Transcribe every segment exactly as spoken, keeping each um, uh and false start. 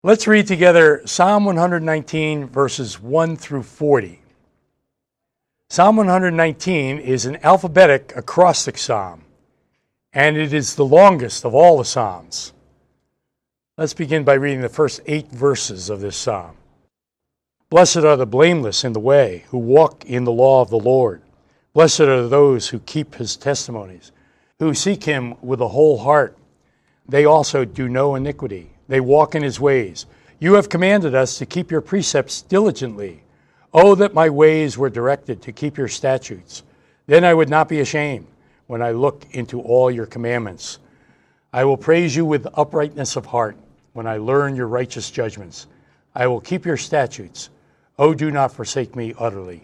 Let's read together Psalm one hundred nineteen, verses one through forty. Psalm one hundred nineteen is an alphabetic acrostic psalm, and it is the longest of all the psalms. Let's begin by reading the first eight verses of this psalm. Blessed are the blameless in the way, who walk in the law of the Lord. Blessed are those who keep his testimonies, who seek him with a whole heart. They also do no iniquity. They walk in his ways. You have commanded us to keep your precepts diligently. Oh, that my ways were directed to keep your statutes. Then I would not be ashamed when I look into all your commandments. I will praise you with uprightness of heart when I learn your righteous judgments. I will keep your statutes. Oh, do not forsake me utterly.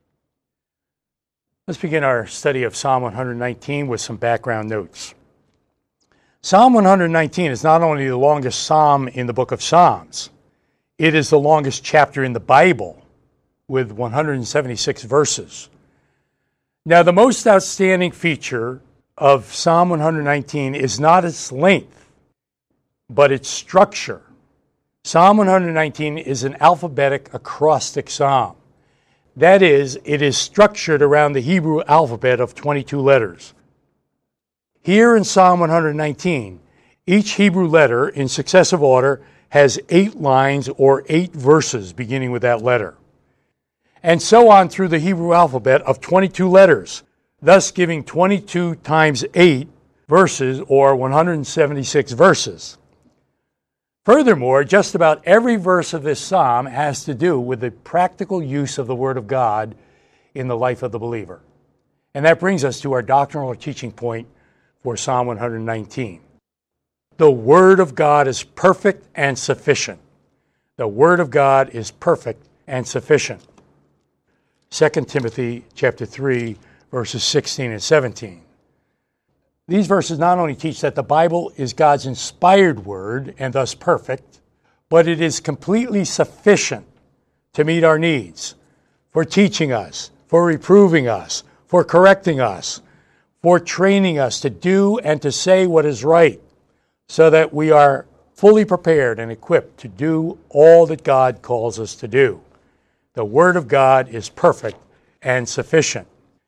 Let's begin our study of Psalm one hundred nineteen with some background notes. Psalm one hundred nineteen is not only the longest psalm in the book of Psalms, it is the longest chapter in the Bible with one hundred seventy-six verses. Now, the most outstanding feature of Psalm one hundred nineteen is not its length, but its structure. Psalm one hundred nineteen is an alphabetic acrostic psalm. That is, it is structured around the Hebrew alphabet of twenty-two letters. Here in Psalm one hundred nineteen, each Hebrew letter in successive order has eight lines or eight verses beginning with that letter, and so on through the Hebrew alphabet of twenty-two letters, thus giving twenty-two times eight verses, or one hundred seventy-six verses. Furthermore, just about every verse of this psalm has to do with the practical use of the Word of God in the life of the believer. And that brings us to our doctrinal or teaching point for Psalm one hundred nineteen. The Word of God is perfect and sufficient. The Word of God is perfect and sufficient. Second Timothy chapter three, verses sixteen and seventeen. These verses not only teach that the Bible is God's inspired word and thus perfect, but it is completely sufficient to meet our needs, for teaching us, for reproving us, for correcting us, for training us to do and to say what is right, so that we are fully prepared and equipped to do all that God calls us to do. The Word of God is perfect and sufficient.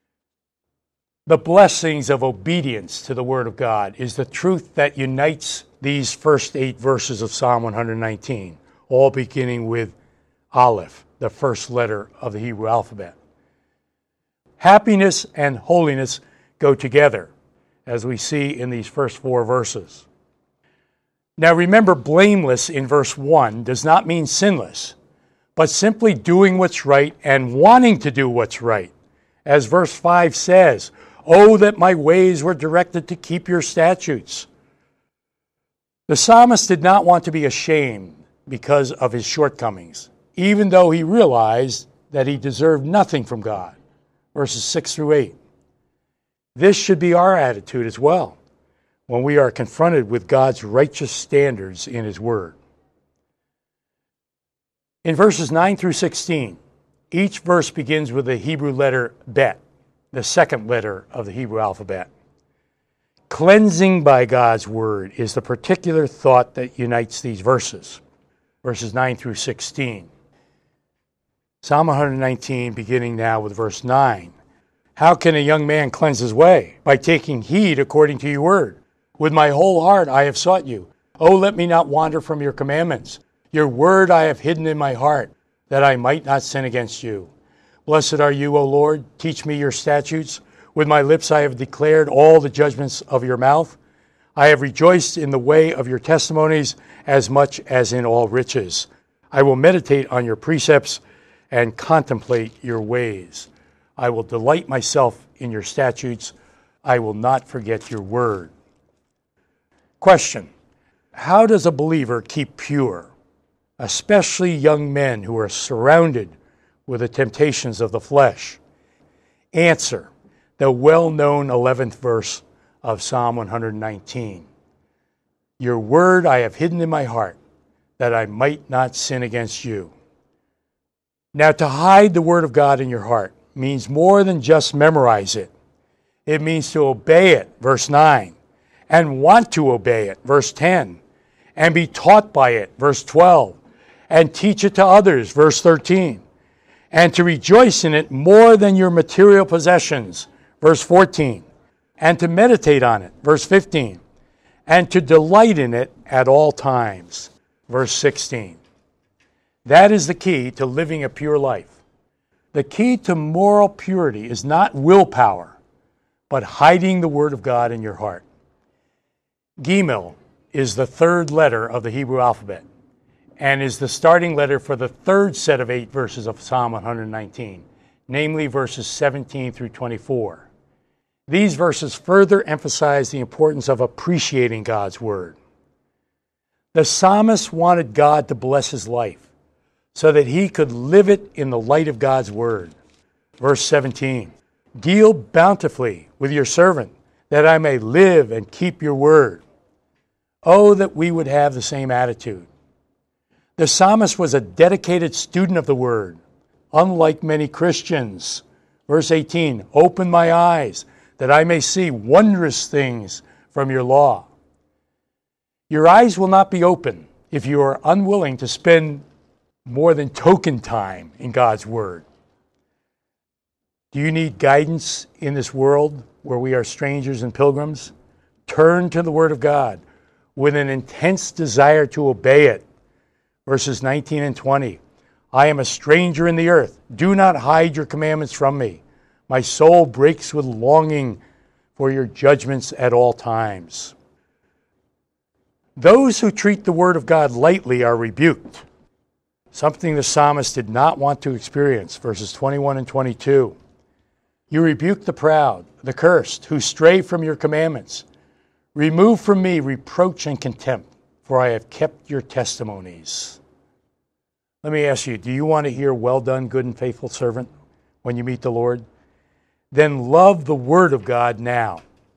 The blessings of obedience to the Word of God is the truth that unites these first eight verses of Psalm one hundred nineteen, all beginning with Aleph, the first letter of the Hebrew alphabet. Happiness and holiness go together, as we see in these first four verses. Now remember, blameless in verse one does not mean sinless, but simply doing what's right and wanting to do what's right. As verse five says, oh, that my ways were directed to keep your statutes. The psalmist did not want to be ashamed because of his shortcomings, even though he realized that he deserved nothing from God. Verses six through eight. This should be our attitude as well when we are confronted with God's righteous standards in his word. In verses nine through sixteen, each verse begins with the Hebrew letter bet, the second letter of the Hebrew alphabet. Cleansing by God's word is the particular thought that unites these verses, verses nine through sixteen. Psalm one hundred nineteen, beginning now with verse nine. How can a young man cleanse his way? By taking heed according to your word. With my whole heart I have sought you. Oh, let me not wander from your commandments. Your word I have hidden in my heart, that I might not sin against you. Blessed are you, O Lord. Teach me your statutes. With my lips I have declared all the judgments of your mouth. I have rejoiced in the way of your testimonies as much as in all riches. I will meditate on your precepts and contemplate your ways. I will delight myself in your statutes. I will not forget your word. Question: how does a believer keep pure, especially young men who are surrounded with the temptations of the flesh? Answer: the well-known eleventh verse of Psalm one hundred nineteen. Your word I have hidden in my heart, that I might not sin against you. Now, to hide the word of God in your heart means more than just memorize it. It means to obey it, verse nine, and want to obey it, verse ten, and be taught by it, verse twelve, and teach it to others, verse thirteen, and to rejoice in it more than your material possessions, verse fourteen, and to meditate on it, verse fifteen, and to delight in it at all times, verse sixteen. That is the key to living a pure life. The key to moral purity is not willpower, but hiding the Word of God in your heart. Gimel is the third letter of the Hebrew alphabet and is the starting letter for the third set of eight verses of Psalm one nineteen, namely verses seventeen through twenty-four. These verses further emphasize the importance of appreciating God's Word. The psalmist wanted God to bless his life so that he could live it in the light of God's Word. Verse seventeen, deal bountifully with your servant, that I may live and keep your word. Oh, that we would have the same attitude. The psalmist was a dedicated student of the Word, unlike many Christians. Verse eighteen, open my eyes, that I may see wondrous things from your law. Your eyes will not be open if you are unwilling to spend more than token time in God's Word. Do you need guidance in this world where we are strangers and pilgrims? Turn to the Word of God with an intense desire to obey it. Verses nineteen and twenty, I am a stranger in the earth. Do not hide your commandments from me. My soul breaks with longing for your judgments at all times. Those who treat the Word of God lightly are rebuked, something the psalmist did not want to experience. Verses twenty-one and twenty-two. You rebuke the proud, the cursed, who stray from your commandments. Remove from me reproach and contempt, for I have kept your testimonies. Let me ask you, do you want to hear, well done, good and faithful servant, when you meet the Lord? Then love the Word of God now.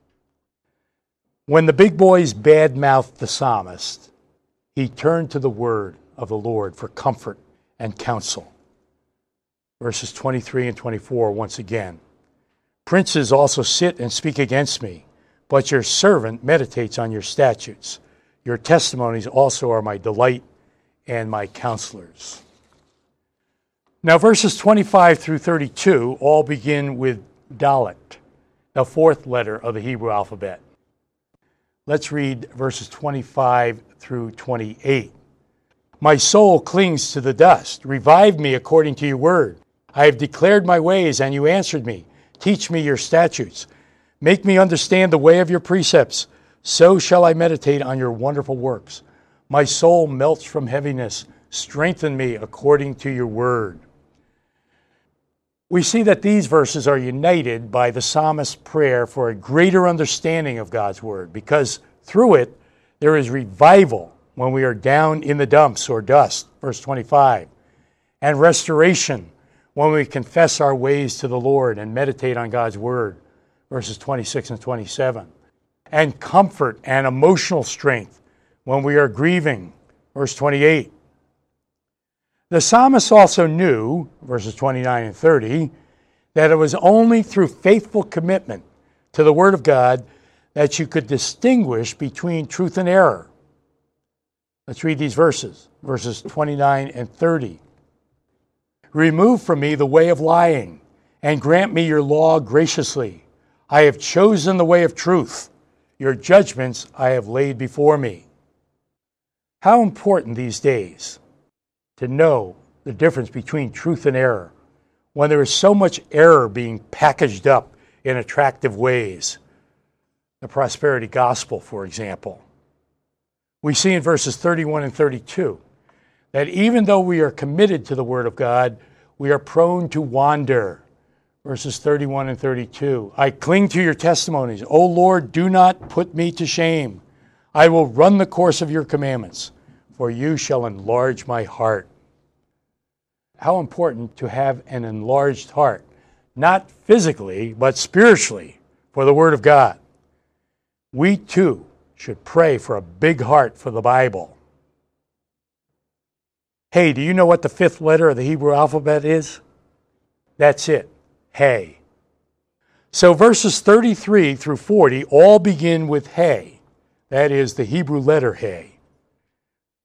When the big boys bad-mouthed the psalmist, he turned to the Word of the Lord for comfort and counsel. Verses twenty-three and twenty-four once again. Princes also sit and speak against me, but your servant meditates on your statutes. Your testimonies also are my delight and my counselors. Now verses twenty-five through thirty-two all begin with Dalet, the fourth letter of the Hebrew alphabet. Let's read verses twenty-five through twenty-eight. My soul clings to the dust. Revive me according to your word. I have declared my ways, and you answered me. Teach me your statutes. Make me understand the way of your precepts. So shall I meditate on your wonderful works. My soul melts from heaviness. Strengthen me according to your word. We see that these verses are united by the psalmist's prayer for a greater understanding of God's word, because through it there is revival when we are down in the dumps or dust, verse twenty-five, and restoration when we confess our ways to the Lord and meditate on God's word, verses twenty-six and twenty-seven, and comfort and emotional strength when we are grieving, verse twenty-eight. The psalmist also knew, verses twenty-nine and thirty, that it was only through faithful commitment to the Word of God that you could distinguish between truth and error. Let's read these verses, verses twenty-nine and thirty. Remove from me the way of lying, and grant me your law graciously. I have chosen the way of truth. Your judgments I have laid before me. How important these days to know the difference between truth and error when there is so much error being packaged up in attractive ways. The prosperity gospel, for example. We see in verses thirty-one and thirty-two that even though we are committed to the Word of God, we are prone to wander. Verses thirty-one and thirty-two. I cling to your testimonies. O Lord, do not put me to shame. I will run the course of your commandments, for you shall enlarge my heart. How important to have an enlarged heart, not physically, but spiritually, for the Word of God. We too should pray for a big heart for the Bible. Hey, do you know what the fifth letter of the Hebrew alphabet is? That's it. Hey. So verses thirty-three through forty all begin with Hey. That is the Hebrew letter Hey.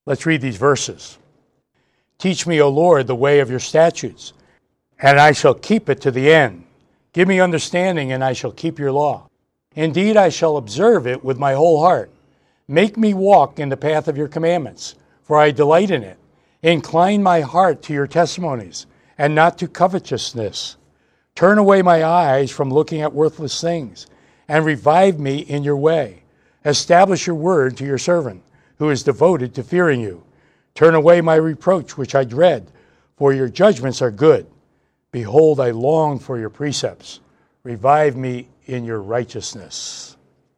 Let's read these verses. Teach me, O Lord, the way of your statutes, and I shall keep it to the end. Give me understanding, and I shall keep your law. Indeed, I shall observe it with my whole heart. Make me walk in the path of your commandments, for I delight in it. Incline my heart to your testimonies, and not to covetousness. Turn away my eyes from looking at worthless things, and revive me in your way. Establish your word to your servant, who is devoted to fearing you. Turn away my reproach, which I dread, for your judgments are good. Behold, I long for your precepts. Revive me in your righteousness.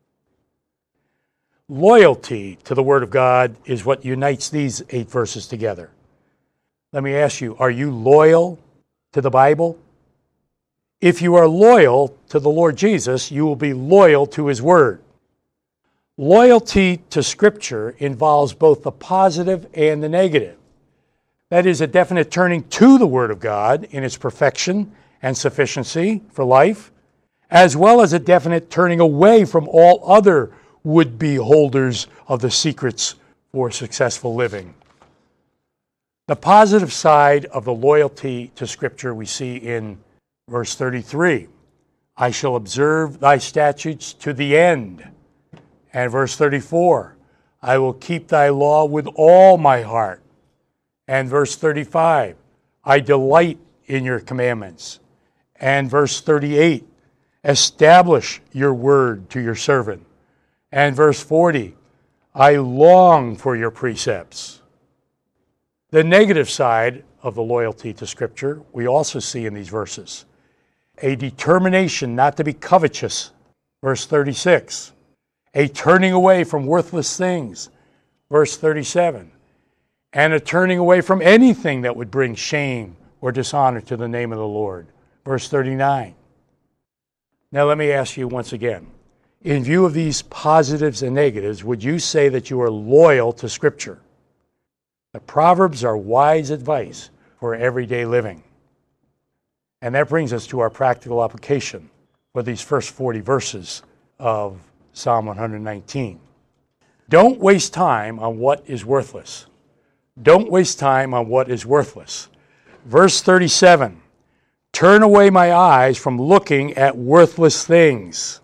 Loyalty to the Word of God is what unites these eight verses together. Let me ask you, are you loyal to the Bible? If you are loyal to the Lord Jesus, you will be loyal to His Word. Loyalty to Scripture involves both the positive and the negative. That is, a definite turning to the Word of God in its perfection and sufficiency for life, as well as a definite turning away from all other would-be holders of the secrets for successful living. The positive side of the loyalty to Scripture we see in verse thirty-three. I shall observe thy statutes to the end. And verse thirty-four, I will keep thy law with all my heart. And verse thirty-five, I delight in your commandments. And verse thirty-eight, establish your word to your servant. And verse forty, I long for your precepts. The negative side of the loyalty to Scripture we also see in these verses. A determination not to be covetous, verse thirty-six. A turning away from worthless things, verse thirty-seven. And a turning away from anything that would bring shame or dishonor to the name of the Lord, verse thirty-nine. Now let me ask you once again, in view of these positives and negatives, would you say that you are loyal to Scripture? The Proverbs are wise advice for everyday living. And that brings us to our practical application for these first forty verses of Psalm one nineteen. Don't waste time on what is worthless. Don't waste time on what is worthless. Verse thirty-seven, turn away my eyes from looking at worthless things.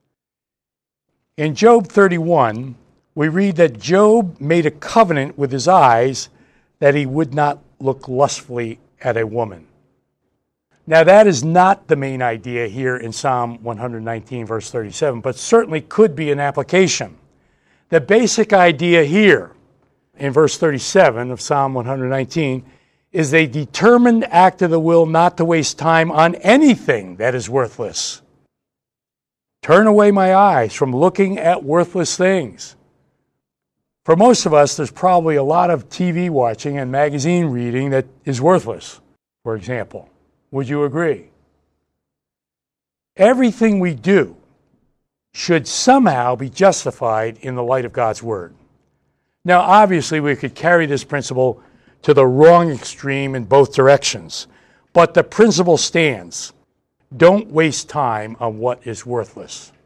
In Job thirty-one, we read that Job made a covenant with his eyes that he would not look lustfully at a woman. Now, that is not the main idea here in Psalm one nineteen, verse thirty-seven, but certainly could be an application. The basic idea here in verse thirty-seven of Psalm one nineteen is a determined act of the will not to waste time on anything that is worthless. Turn away my eyes from looking at worthless things. For most of us, there's probably a lot of T V watching and magazine reading that is worthless, for example. Would you agree? Everything we do should somehow be justified in the light of God's Word. Now, obviously, we could carry this principle to the wrong extreme in both directions, but the principle stands. Don't waste time on what is worthless.